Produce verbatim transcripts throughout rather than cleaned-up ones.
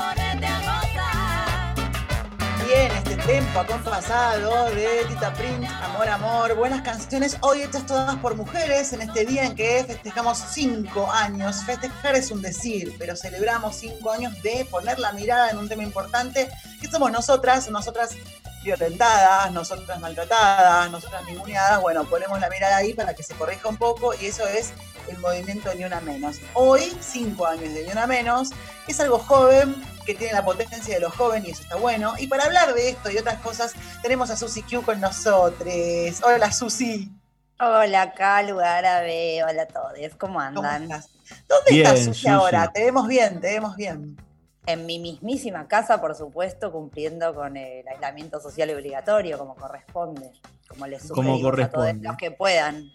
Bien, este tempo acompasado de Tita Prince, Amor, Amor, buenas canciones, hoy hechas todas por mujeres, en este día en que festejamos cinco años. Festejar es un decir, pero celebramos cinco años de poner la mirada en un tema importante, que somos nosotras, nosotras violentadas, nosotras maltratadas, nosotras ninguneadas. Bueno, ponemos la mirada ahí para que se corrija un poco, y eso es el movimiento Ni Una Menos. Hoy, cinco años de Ni Una Menos, es algo joven, que tiene la potencia de los jóvenes, y eso está bueno. Y para hablar de esto y otras cosas, tenemos a Susi Q con nosotros. Hola, Susi. Hola, Calu, Árabe, hola a todos, ¿cómo andan? ¿Cómo estás? ¿Dónde bien, estás, Susi, Susi, ahora? Te vemos bien, te vemos bien. En mi mismísima casa, por supuesto, cumpliendo con el aislamiento social obligatorio, como corresponde, como les sugerimos a todos los que puedan.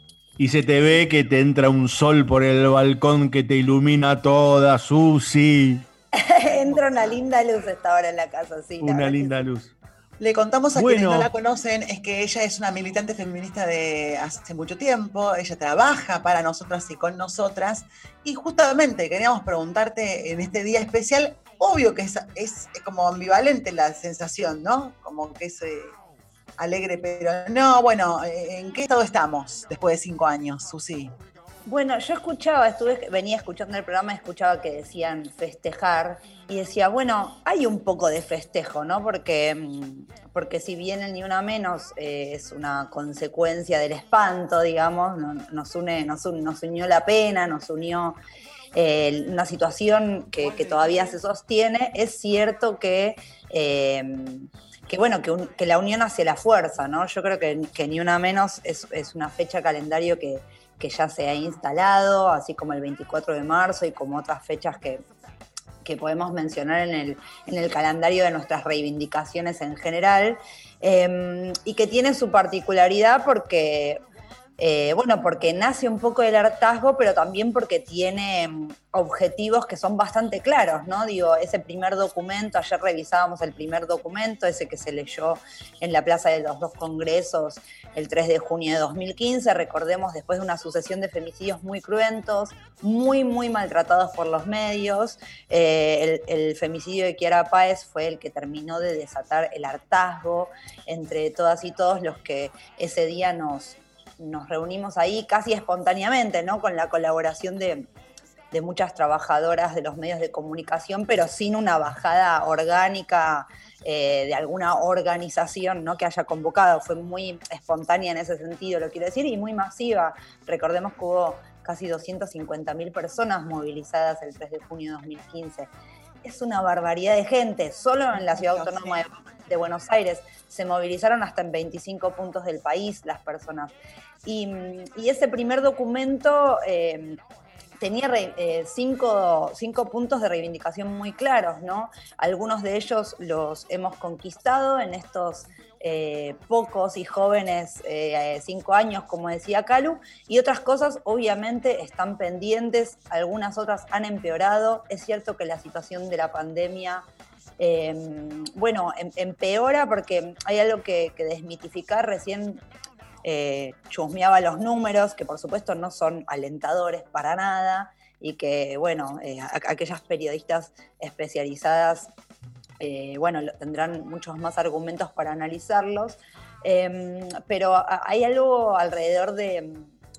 Y se te ve que te entra un sol por el balcón que te ilumina toda, Susi. Entra una linda luz esta hora en la casa, sí. Una linda luz. Le contamos a bueno. quienes no la conocen, es que ella es una militante feminista de hace mucho tiempo, ella trabaja para nosotras y con nosotras, y justamente queríamos preguntarte en este día especial, obvio que es, es como ambivalente la sensación, ¿no? Como que es eh, alegre, pero no, bueno, ¿en qué estado estamos después de cinco años, Susi? Bueno, yo escuchaba, estuve, venía escuchando el programa, escuchaba que decían festejar y decía, bueno, hay un poco de festejo, ¿no? Porque, porque si bien el Ni Una Menos eh, es una consecuencia del espanto, digamos, no, nos, une, nos, un, nos unió la pena, nos unió eh, una situación que, que todavía se sostiene, es cierto que... Eh, que bueno, que, un, que la unión hace la fuerza, ¿no? Yo creo que, que Ni Una Menos es, es una fecha calendario que, que ya se ha instalado, así como el veinticuatro de marzo y como otras fechas que, que podemos mencionar en el, en el calendario de nuestras reivindicaciones en general, eh, y que tiene su particularidad porque... Eh, bueno, porque nace un poco del hartazgo, pero también porque tiene um, objetivos que son bastante claros, ¿no? Digo, ese primer documento, ayer revisábamos el primer documento, ese que se leyó en la Plaza de los Dos Congresos el tres de junio de dos mil quince, recordemos, después de una sucesión de femicidios muy cruentos, muy, muy maltratados por los medios, eh, el, el femicidio de Kiara Páez fue el que terminó de desatar el hartazgo entre todas y todos los que ese día nos... nos reunimos ahí casi espontáneamente, ¿no? Con la colaboración de, de muchas trabajadoras de los medios de comunicación, pero sin una bajada orgánica eh, de alguna organización, ¿no? Que haya convocado. Fue muy espontánea en ese sentido, lo quiero decir, y muy masiva. Recordemos que hubo casi doscientas cincuenta mil personas movilizadas el tres de junio de dos mil quince. Es una barbaridad de gente. Solo en la Ciudad Autónoma de, de Buenos Aires se movilizaron hasta en veinticinco puntos del país las personas. Y, y ese primer documento eh, tenía eh, cinco, cinco puntos de reivindicación muy claros, ¿no? Algunos de ellos los hemos conquistado en estos eh, pocos y jóvenes eh, cinco años, como decía Calu, y otras cosas obviamente están pendientes, algunas otras han empeorado. Es cierto que la situación de la pandemia Eh, bueno, em, empeora porque hay algo que, que desmitificar. Recién eh, chusmeaba los números, que por supuesto no son alentadores para nada, y que, bueno, eh, a, a aquellas periodistas especializadas, eh, bueno, tendrán muchos más argumentos para analizarlos, eh, pero hay algo alrededor de,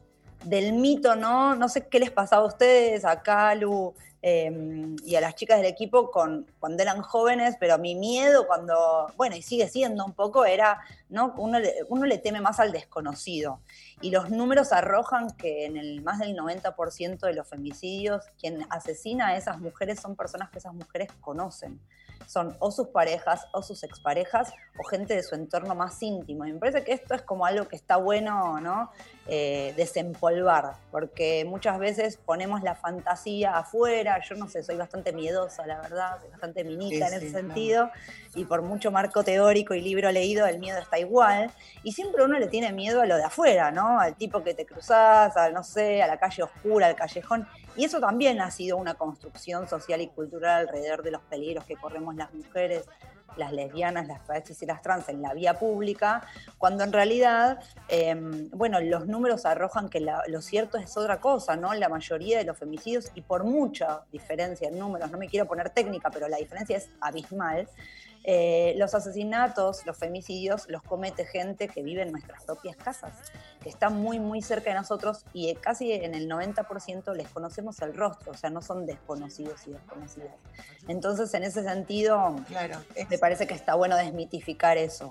del mito, ¿no? No sé qué les pasaba a ustedes, a Calu, Eh, y a las chicas del equipo con, cuando eran jóvenes, pero mi miedo cuando, bueno, y sigue siendo un poco, era, ¿no? Uno le, uno le teme más al desconocido. Y los números arrojan que en el más del noventa por ciento de los femicidios, quien asesina a esas mujeres son personas que esas mujeres conocen. Son o sus parejas, o sus exparejas, o gente de su entorno más íntimo. Y me parece que esto es como algo que está bueno, ¿no? Eh, desempolvar, porque muchas veces ponemos la fantasía afuera. Yo no sé, soy bastante miedosa, la verdad, soy bastante minita sí, en ese sí, sentido, claro. Y por mucho marco teórico y libro leído, el miedo está igual, y siempre uno le tiene miedo a lo de afuera, ¿no? Al tipo que te cruzás, al, no sé, a la calle oscura, al callejón, Y eso también ha sido una construcción social y cultural alrededor de los peligros que corremos las mujeres, las lesbianas, las travestis y las trans en la vía pública, cuando en realidad, eh, bueno, los números arrojan que la, lo cierto es otra cosa, ¿no? La mayoría de los femicidios, y por mucha diferencia en números, no me quiero poner técnica, pero la diferencia es abismal, eh, los asesinatos, los femicidios, los comete gente que vive en nuestras propias casas, que está muy, muy cerca de nosotros y casi en el noventa por ciento les conocemos el rostro, o sea, no son desconocidos y desconocidas. Entonces, en ese sentido, claro, es... me parece que está bueno desmitificar eso.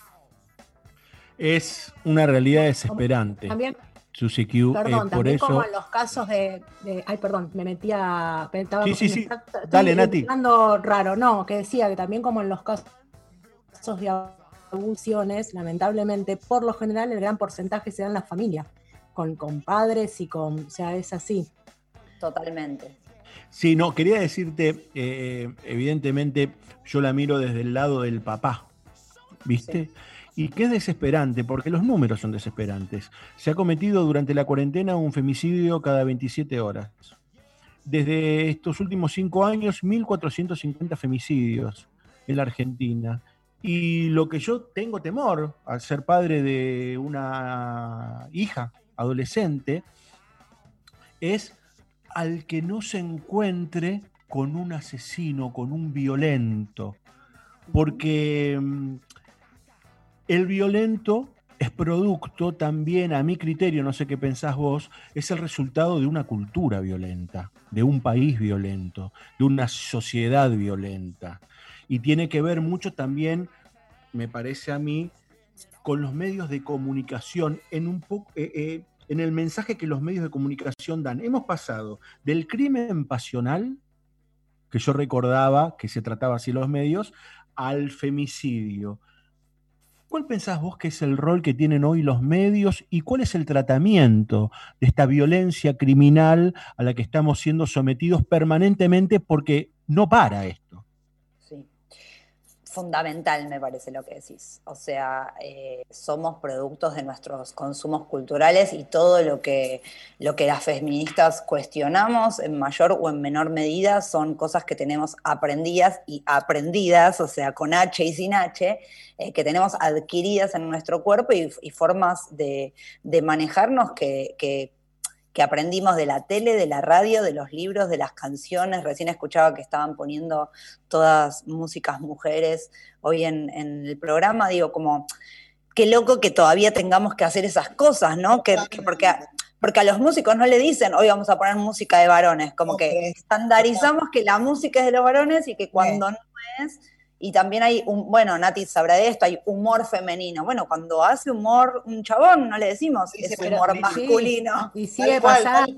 Es una realidad desesperante. También, Susi Q, perdón, eh, por también eso... como en los casos de, de... Ay, perdón, me metía... Estaba, sí, sí, sí. Está, Dale, Nati. Raro, no, que decía que también como en los casos de abusiones, lamentablemente, por lo general, el gran porcentaje se da en la familia, con, con padres y con... O sea, es así. Totalmente. Sí, no, quería decirte, eh, evidentemente, yo la miro desde el lado del papá, ¿viste? Sí. Y que es desesperante, porque los números son desesperantes. Se ha cometido durante la cuarentena un femicidio cada veintisiete horas. Desde estos últimos cinco años, mil cuatrocientos cincuenta femicidios en la Argentina. Y lo que yo tengo temor al ser padre de una hija adolescente es al que no se encuentre con un asesino, con un violento. Porque el violento es producto también, a mi criterio, no sé qué pensás vos, es el resultado de una cultura violenta, de un país violento, de una sociedad violenta. Y tiene que ver mucho también, me parece a mí, con los medios de comunicación, en, un po- eh, eh, en el mensaje que los medios de comunicación dan. Hemos pasado del crimen pasional, que yo recordaba que se trataba así en los medios, al femicidio. ¿Cuál pensás vos que es el rol que tienen hoy los medios y cuál es el tratamiento de esta violencia criminal a la que estamos siendo sometidos permanentemente porque no para esto? Sí, fundamental me parece lo que decís. O sea, eh, somos productos de nuestros consumos culturales y todo lo que, lo que las feministas cuestionamos en mayor o en menor medida son cosas que tenemos aprendidas y aprendidas, o sea, con H y sin H, eh, que tenemos adquiridas en nuestro cuerpo y, y formas de, de manejarnos que... que que aprendimos de la tele, de la radio, de los libros, de las canciones. Recién escuchaba que estaban poniendo todas músicas mujeres hoy en, en el programa. Digo, como, qué loco que todavía tengamos que hacer esas cosas, ¿no? Que, que porque, a, porque a los músicos no le dicen, hoy vamos a poner música de varones. Como que estandarizamos que la música es de los varones y que cuando no es... Y también hay, un, bueno, Nati sabrá de esto, hay humor femenino. Bueno, cuando hace humor un chabón, no le decimos que es humor sí, masculino. Y sigue pasando.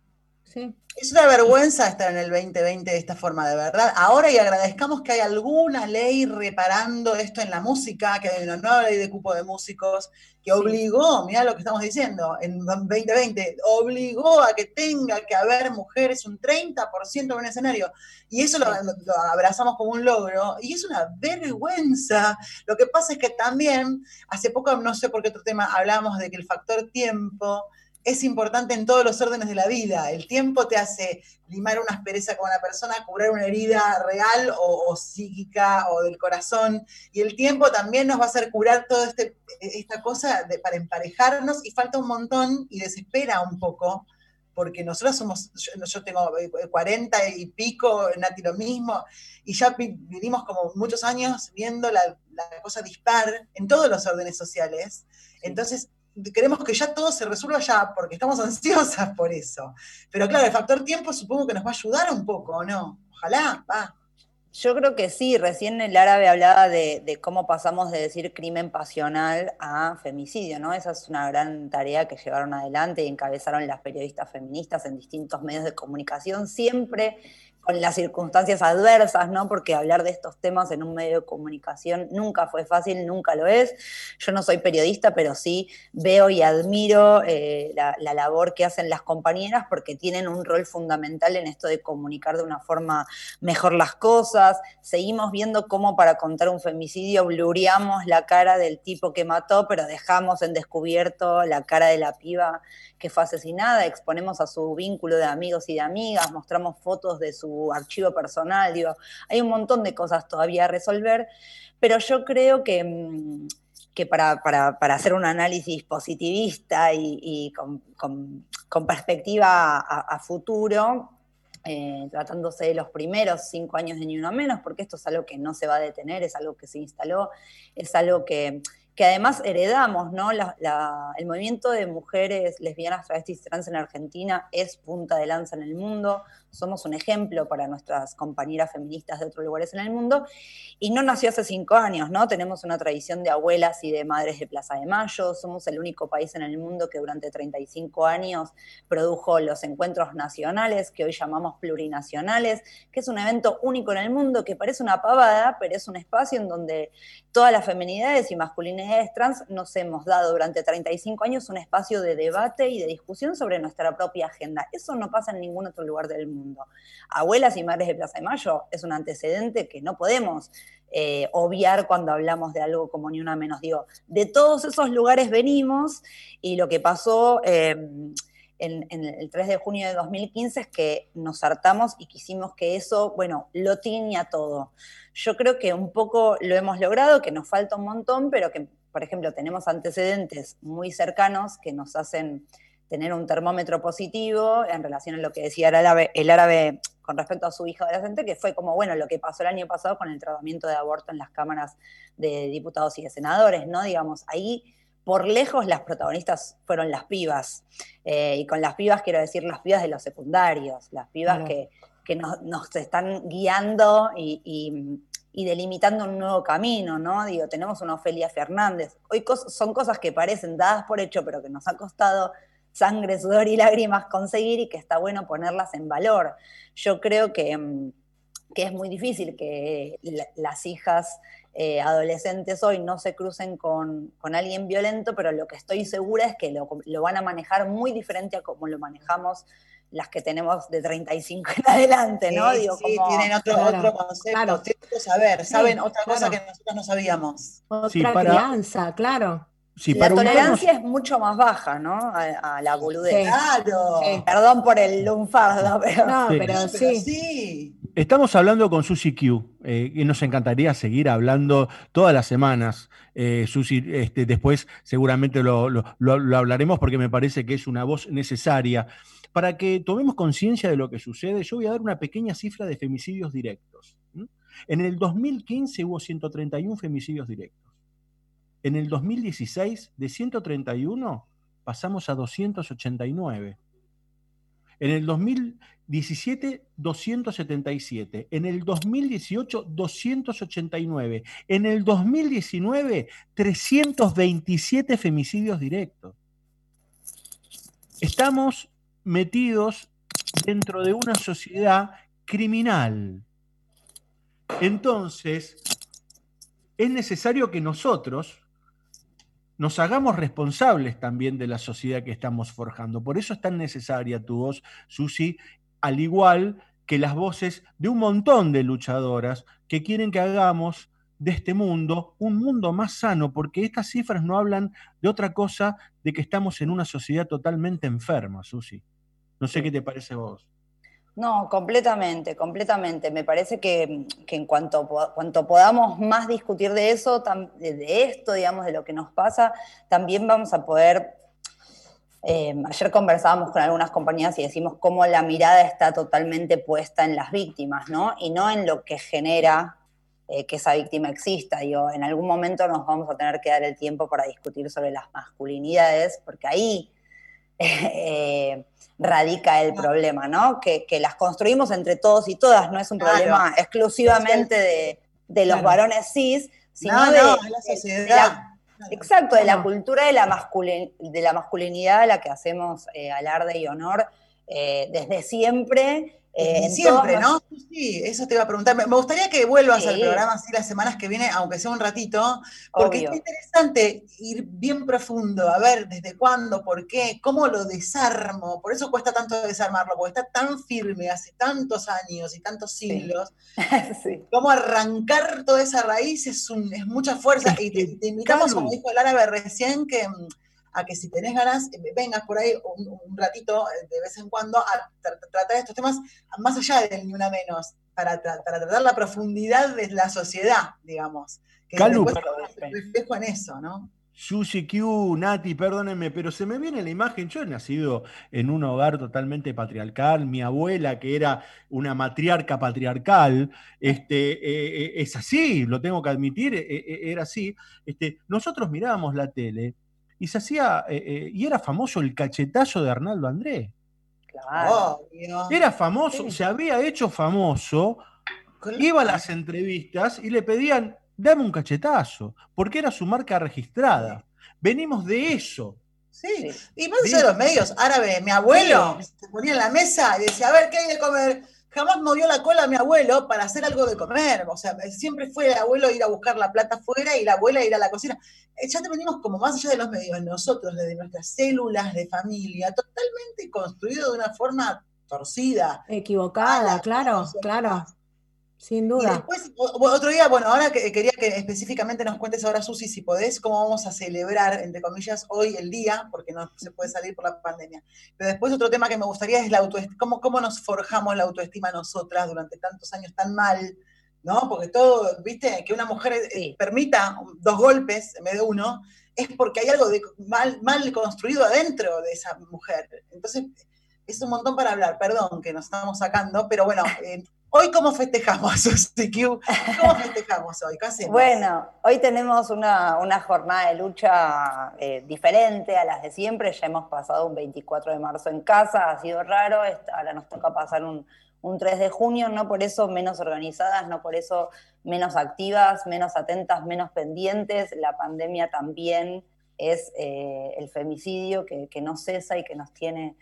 Sí. Es una vergüenza estar en el veinte veinte de esta forma, de verdad. Ahora, y agradezcamos que hay alguna ley reparando esto en la música, que hay una nueva ley de cupo de músicos, que obligó, mirá lo que estamos diciendo, en veinte veinte, obligó a que tenga que haber mujeres un treinta por ciento en un escenario. Y eso lo, lo abrazamos como un logro, y es una vergüenza. Lo que pasa es que también, hace poco, no sé por qué otro tema, hablamos de que el factor tiempo es importante en todos los órdenes de la vida. El tiempo te hace limar una aspereza con una persona, curar una herida real o, o psíquica o del corazón. Y el tiempo también nos va a hacer curar toda este, esta cosa de, para emparejarnos, y falta un montón y desespera un poco, porque nosotros somos, yo, yo tengo cuarenta y pico, Nati lo mismo, y ya vivimos como muchos años viendo la, la cosa dispar en todos los órdenes sociales. Entonces, queremos que ya todo se resuelva ya, porque estamos ansiosas por eso. Pero claro, el factor tiempo supongo que nos va a ayudar un poco, ¿o no? Ojalá, va. Yo creo que sí, recién el árabe hablaba de, de cómo pasamos de decir crimen pasional a femicidio, ¿no? Esa es una gran tarea que llevaron adelante y encabezaron las periodistas feministas en distintos medios de comunicación, siempre con las circunstancias adversas, ¿no? Porque hablar de estos temas en un medio de comunicación nunca fue fácil, nunca lo es. Yo no soy periodista, pero sí veo y admiro eh, la, la labor que hacen las compañeras porque tienen un rol fundamental en esto de comunicar de una forma mejor las cosas. Seguimos viendo cómo para contar un femicidio blureamos la cara del tipo que mató, pero dejamos en descubierto la cara de la piba que fue asesinada, exponemos a su vínculo de amigos y de amigas, mostramos fotos de su archivo personal, digo, hay un montón de cosas todavía a resolver, pero yo creo que, que para, para, para hacer un análisis positivista y, y con, con, con perspectiva a, a futuro, eh, tratándose de los primeros cinco años de Ni Una Menos, porque esto es algo que no se va a detener, es algo que se instaló, es algo que... que además heredamos, ¿no? La, la, el movimiento de mujeres lesbianas, travestis, trans en Argentina es punta de lanza en el mundo, somos un ejemplo para nuestras compañeras feministas de otros lugares en el mundo, y no nació hace cinco años, ¿no? Tenemos una tradición de abuelas y de madres de Plaza de Mayo, somos el único país en el mundo que durante treinta y cinco años produjo los encuentros nacionales, que hoy llamamos plurinacionales, que es un evento único en el mundo, que parece una pavada, pero es un espacio en donde todas las feminidades y masculinidades trans nos hemos dado durante treinta y cinco años un espacio de debate y de discusión sobre nuestra propia agenda. Eso no pasa en ningún otro lugar del mundo. Abuelas y madres de Plaza de Mayo es un antecedente que no podemos eh, obviar cuando hablamos de algo como Ni Una Menos. Digo, de todos esos lugares venimos y lo que pasó... Eh, En, en el tres de junio de dos mil quince es que nos hartamos y quisimos que eso, bueno, lo tiña todo. Yo creo que un poco lo hemos logrado, que nos falta un montón, pero que, por ejemplo, tenemos antecedentes muy cercanos que nos hacen tener un termómetro positivo en relación a lo que decía el árabe, el árabe con respecto a su hija adolescente, que fue como, bueno, lo que pasó el año pasado con el tratamiento de aborto en las cámaras de diputados y de senadores, ¿no? Digamos, ahí... por lejos las protagonistas fueron las pibas, eh, y con las pibas quiero decir las pibas de los secundarios, las pibas claro. que, que nos, nos están guiando y, y, y delimitando un nuevo camino, ¿no? Digo, tenemos una Ofelia Fernández, hoy cos- son cosas que parecen dadas por hecho, pero que nos ha costado sangre, sudor y lágrimas conseguir y que está bueno ponerlas en valor. Yo creo que, que es muy difícil que la, las hijas... Eh, adolescentes hoy no se crucen con, con alguien violento, pero lo que estoy segura es que lo, lo van a manejar muy diferente a como lo manejamos las que tenemos de treinta y cinco en adelante, ¿no? Sí, Digo, sí, como... tienen otro, claro, otro concepto, claro. tienen otro saber, saben Sí, otra claro. cosa que nosotros no sabíamos. Otra Sí, para- crianza, claro. Sí, la para tolerancia ubicarnos- es mucho más baja, ¿no? A, a la boludez. Sí. Claro. Sí. Perdón por el lunfardo, pero... No, Sí. pero Pero sí. sí. Estamos hablando con Susi Q, eh, y nos encantaría seguir hablando todas las semanas. Eh, Susi, este, después seguramente lo, lo- lo- lo hablaremos porque me parece que es una voz necesaria. Para que tomemos conciencia de lo que sucede, yo voy a dar una pequeña cifra de femicidios directos. ¿Mm? En el dos mil quince hubo ciento treinta y uno femicidios directos. En el dos mil dieciséis, de ciento treinta y uno, pasamos a doscientos ochenta y nueve. En el dos mil diecisiete, doscientos setenta y siete. En el dos mil dieciocho, doscientos ochenta y nueve. En el dos mil diecinueve, trescientos veintisiete femicidios directos. Estamos metidos dentro de una sociedad criminal. Entonces, es necesario que nosotros nos hagamos responsables también de la sociedad que estamos forjando. Por eso es tan necesaria tu voz, Susi, al igual que las voces de un montón de luchadoras que quieren que hagamos de este mundo un mundo más sano, porque estas cifras no hablan de otra cosa de que estamos en una sociedad totalmente enferma, Susi. No sé qué te parece a vos. No, completamente, completamente. Me parece que, que en cuanto, cuanto podamos más discutir de eso, de esto, digamos, de lo que nos pasa, también vamos a poder... Eh, ayer conversábamos con algunas compañías y decimos cómo la mirada está totalmente puesta en las víctimas, ¿no? Y no en lo que genera eh, que esa víctima exista. Digo, en algún momento nos vamos a tener que dar el tiempo para discutir sobre las masculinidades, porque ahí... Eh, radica el problema, ¿no? Que, que las construimos entre todos y todas, no es un Claro. problema exclusivamente de, de los Claro. varones cis, sino No, de, no, es la de- sociedad. de la, exacto, de la No. cultura de la, masculin, de la masculinidad a la que hacemos eh, alarde y honor eh, desde siempre, Eh, Siempre, los... ¿no? Sí, eso te iba a preguntar. Me gustaría que vuelvas sí, al programa así las semanas que vienen, aunque sea un ratito, porque obvio. está interesante ir bien profundo, a ver desde cuándo, por qué, cómo lo desarmo. Por eso cuesta tanto desarmarlo, porque está tan firme hace tantos años y tantos siglos. Sí. Sí. Cómo arrancar toda esa raíz es, un, es mucha fuerza. Es y, te, que, y te invitamos, Calu, como dijo el árabe recién, que a que si tenés ganas, vengas por ahí un, un ratito de vez en cuando a tra tratar estos temas más allá del ni una menos, para, tra para tratar la profundidad de la sociedad, digamos, que Calu, después reflejo en eso, ¿no? Susi Q, Nati, perdónenme, pero se me viene la imagen. Yo he nacido en un hogar totalmente patriarcal. Mi abuela, que era una matriarca patriarcal, este, eh, eh, es así, lo tengo que admitir, eh, eh, era así. Este, nosotros mirábamos la tele y se hacía, eh, eh, y era famoso el cachetazo de Arnaldo Andrés. Claro. Obvio. Era famoso, Sí. se había hecho famoso, Claro. iba a las entrevistas y le pedían, dame un cachetazo, porque era su marca registrada. Sí. Venimos de eso. Sí. Sí. Y más allá de los medios árabes, mi abuelo Sí. se ponía en la mesa y decía, a ver, ¿qué hay de comer? Jamás movió la cola a mi abuelo para hacer algo de comer. O sea, siempre fue el abuelo ir a buscar la plata afuera y la abuela ir a la cocina. Ya te venimos como más allá de los medios, nosotros, desde nuestras células de familia, totalmente construido de una forma torcida. Equivocada, Mala, claro, o sea, claro, sin y duda. después, otro día, bueno, ahora que quería que específicamente nos cuentes ahora, Susi, si podés, cómo vamos a celebrar, entre comillas, hoy el día, porque no se puede salir por la pandemia. Pero después otro tema que me gustaría es la autoestima, cómo, cómo nos forjamos la autoestima nosotras durante tantos años tan mal, ¿no? Porque todo, viste, que una mujer sí. permita dos golpes en vez de uno, es porque hay algo de mal, mal construido adentro de esa mujer. Entonces, es un montón para hablar, perdón que nos estamos sacando, pero bueno... Eh, ¿hoy cómo festejamos, Susi Q? ¿Cómo festejamos hoy? ¿Qué hacemos? Bueno, hoy tenemos una, una jornada de lucha eh, diferente a las de siempre. Ya hemos pasado un veinticuatro de marzo en casa, ha sido raro. Ahora nos toca pasar un, un tres de junio, no por eso menos organizadas, no por eso menos activas, menos atentas, menos pendientes. La pandemia también es eh, el femicidio que, que no cesa y que nos tiene...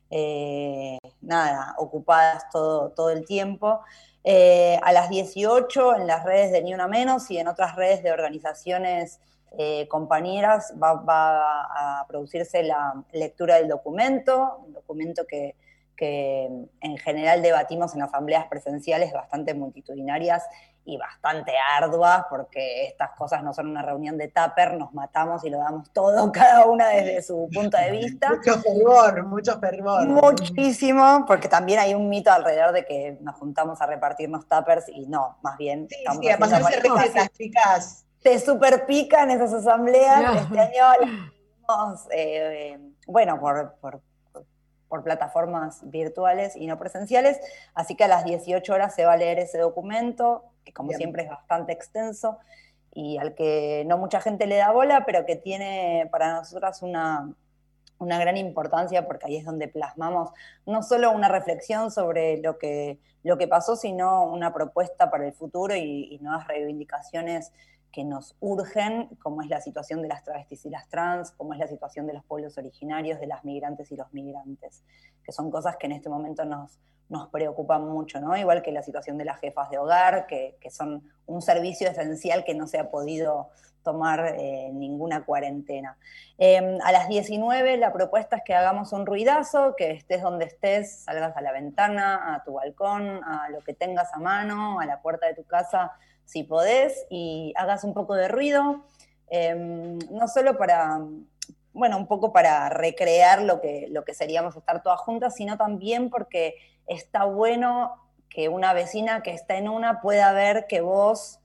Eh, nada, ocupadas todo, todo el tiempo. Eh, a las dieciocho en las redes de Ni Una Menos y en otras redes de organizaciones eh, compañeras va, va a producirse la lectura del documento, un documento que, que en general debatimos en asambleas presenciales bastante multitudinarias y bastante arduas, porque estas cosas no son una reunión de tupper, nos matamos y lo damos todo, cada una desde su punto de vista. Mucho fervor, mucho fervor. Muchísimo, porque también hay un mito alrededor de que nos juntamos a repartirnos tuppers y no, más bien sí, estamos sí, a pasarse recetas, chicas. Se super pican esas asambleas. No. Este año las eh, bueno, por, por, por plataformas virtuales y no presenciales, así que a las dieciocho horas se va a leer ese documento, que como Bien. siempre es bastante extenso y al que no mucha gente le da bola, pero que tiene para nosotras una, una gran importancia, porque ahí es donde plasmamos no solo una reflexión sobre lo que, lo que pasó, sino una propuesta para el futuro y, y nuevas reivindicaciones que nos urgen, como es la situación de las travestis y las trans, como es la situación de los pueblos originarios, de las migrantes y los migrantes, que son cosas que en este momento nos, nos preocupan mucho, ¿no? Igual que la situación de las jefas de hogar, que, que son un servicio esencial que no se ha podido tomar eh, ninguna cuarentena. Eh, a las diecinueve la propuesta es que hagamos un ruidazo, que estés donde estés, salgas a la ventana, a tu balcón, a lo que tengas a mano, a la puerta de tu casa, si podés, y hagas un poco de ruido, eh, no solo para, bueno, un poco para recrear lo que, lo que seríamos estar todas juntas, sino también porque está bueno que una vecina que está en una pueda ver que vos,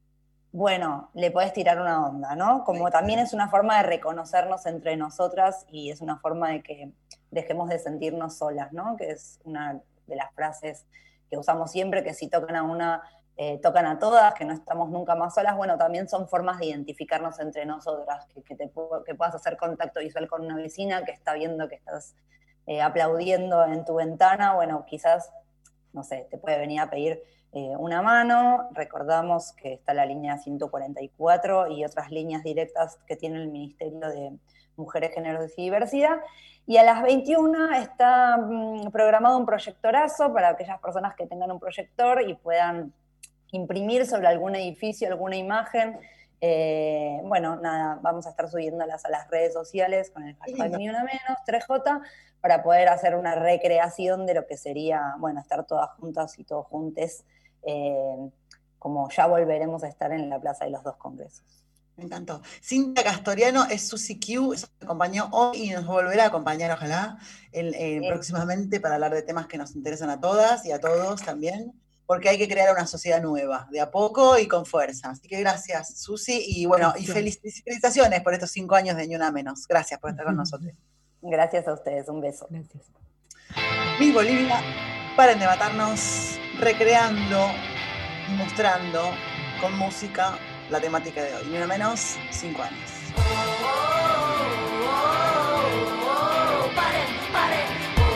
bueno, le podés tirar una onda, ¿no? Como también es una forma de reconocernos entre nosotras y es una forma de que dejemos de sentirnos solas, ¿no? Que es una de las frases que usamos siempre, que si tocan a una... Eh, tocan a todas, que no estamos nunca más solas, bueno, también son formas de identificarnos entre nosotras, que, que, te, que puedas hacer contacto visual con una vecina que está viendo que estás eh, aplaudiendo en tu ventana, bueno, quizás, no sé, te puede venir a pedir eh, una mano. Recordamos que está la línea ciento cuarenta y cuatro y otras líneas directas que tiene el Ministerio de Mujeres, Géneros y Diversidad. Y a las veintiuna está mm, programado un proyectorazo para aquellas personas que tengan un proyector y puedan imprimir sobre algún edificio, alguna imagen. Eh, bueno, nada, vamos a estar subiéndolas a las redes sociales con el hashtag ni una menos, tres J, para poder hacer una recreación de lo que sería, bueno, estar todas juntas y todos juntes, eh, como ya volveremos a estar en la Plaza de los Dos Congresos. Me encantó. Cintia Castoriano es Susi Q, nos acompañó hoy y nos volverá a acompañar, ojalá, el, eh, sí. próximamente para hablar de temas que nos interesan a todas y a todos también, porque hay que crear una sociedad nueva, de a poco y con fuerza. Así que gracias, Susi, y bueno, y felicitaciones por estos cinco años de Ni Una Menos. Gracias por estar con nosotros. Gracias a ustedes, un beso. Gracias. Miss Bolivia, paren de matarnos, recreando y mostrando con música la temática de hoy. Ni Una Menos, cinco años. Oh, oh, oh, oh, paren, paren.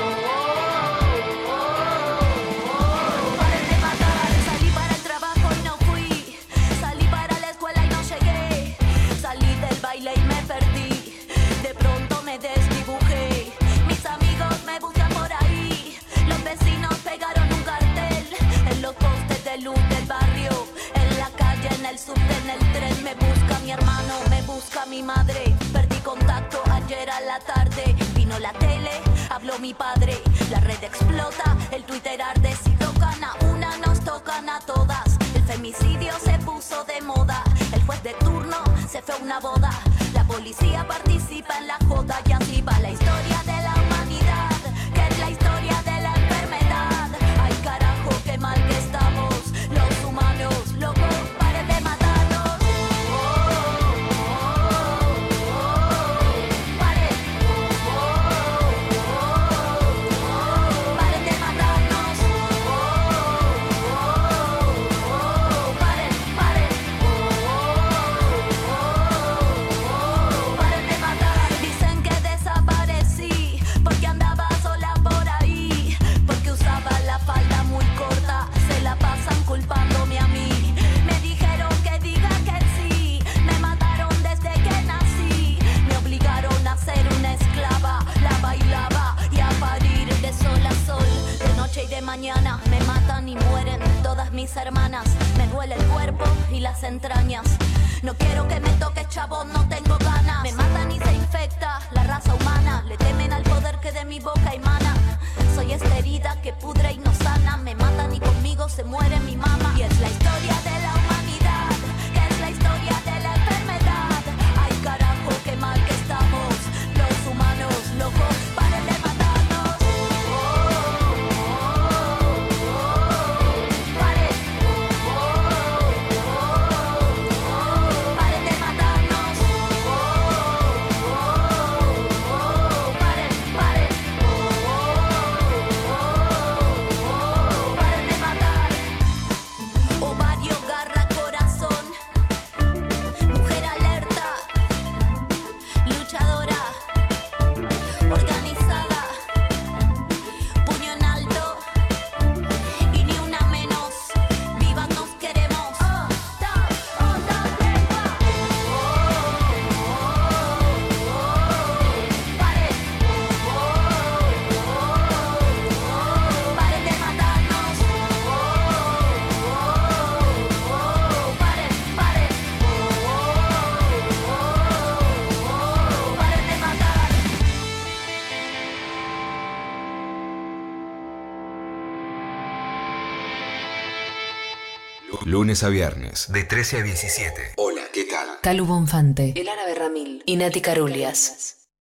En el tren me busca mi hermano, me busca mi madre. Perdí contacto ayer a la tarde. Vino la tele, habló mi padre. La red explota, el Twitter arde. Si tocan a una, nos tocan a todas. El femicidio se puso de moda. El juez de turno se fue a una boda. La policía participa en la joda. Y así va la historia de la humanidad, que es la historia de la enfermedad. Ay carajo, qué mal que estamos los humanos, locos. Mañana me matan y mueren todas mis hermanas. Me duele el cuerpo y las entrañas. No quiero que me toque, chabón, no tengo ganas. Me matan y se infecta la raza humana. Le temen al poder que de mi boca emana. Soy esta herida que pudre y no sana. Me matan y conmigo se muere mi mamá. Y es la historia de la humanidad, que es la historia de la enfermedad. Ay carajo, qué mal que estamos los humanos, locos, paren de matarnos. Lunes a viernes, de trece a diecisiete. Hola, ¿qué tal? Calu Bonfante, El Árabe Ramil y Nati Carulias.